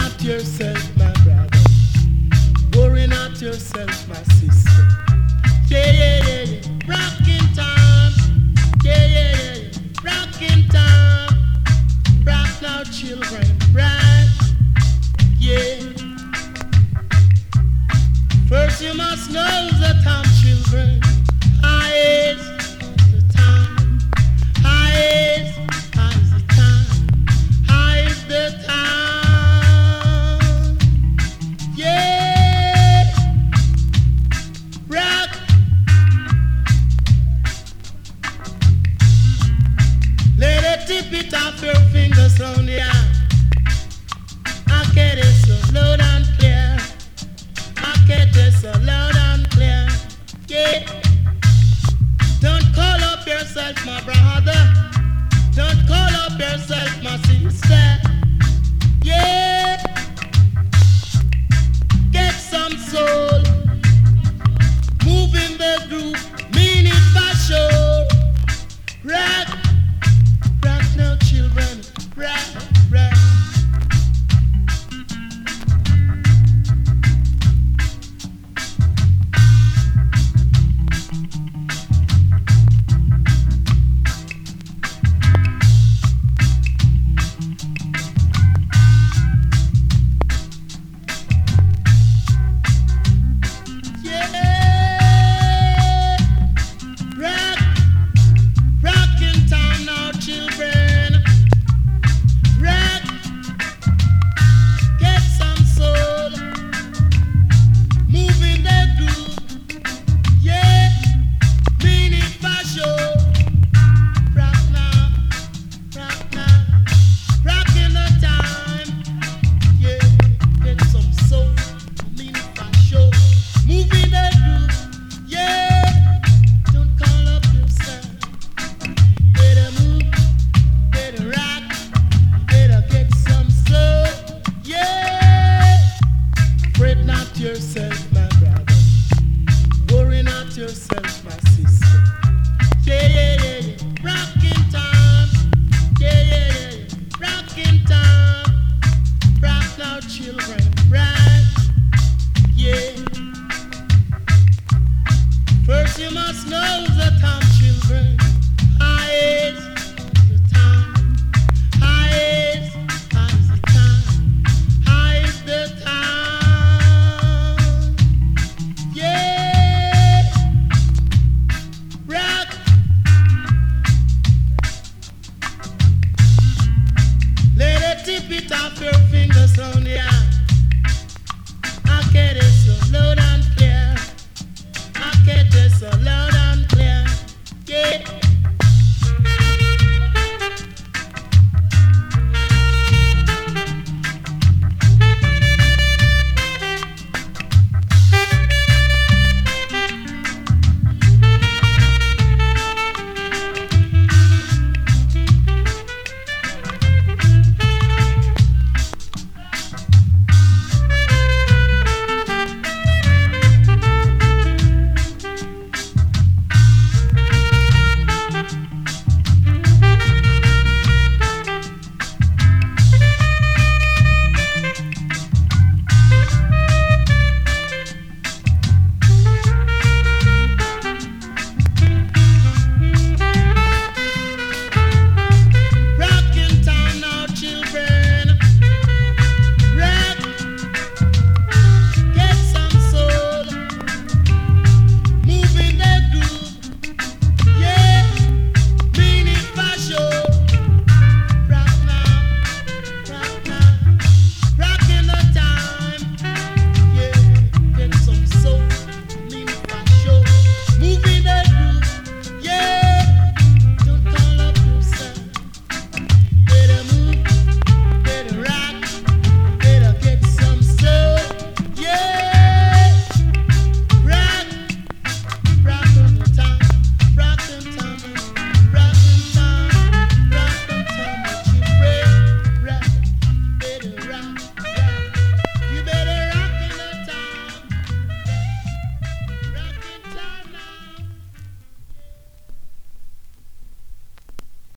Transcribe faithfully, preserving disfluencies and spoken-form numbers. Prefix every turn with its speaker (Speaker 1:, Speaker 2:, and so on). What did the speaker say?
Speaker 1: not yourself, my brother. Worry not yourself, my sister. Yeah, yeah, yeah, yeah. Rockin' time. Yeah, yeah, yeah, yeah. Rockin' time. Rock now, children. Right? Yeah. First you must know the time, children. High is the time. High is, high is the time. High is the time. Yeah. Rock. Let it tip it off your fingers on the eye. I get it so loud and clear. I get it so loud and clear. Yeah. Don't call up yourself my brother. Don't call up yourself my sister. Yeah. Get some soul. Move in the groove. Mean it for sure. Rock. Rock now, children. Rock, rock. Yourself, my brother. Worry not yourself, my sister. Yeah, yeah, yeah, yeah. Rockin' time. Yeah, yeah, yeah, yeah. Rockin' time. Rock now, children. Right? Yeah. First you must know the time, children. High is the time. High is, high is the time. High is the time. Tip it off your fingers on the eye. I get it so loud and clear. I get it so loud and clear. Yeah.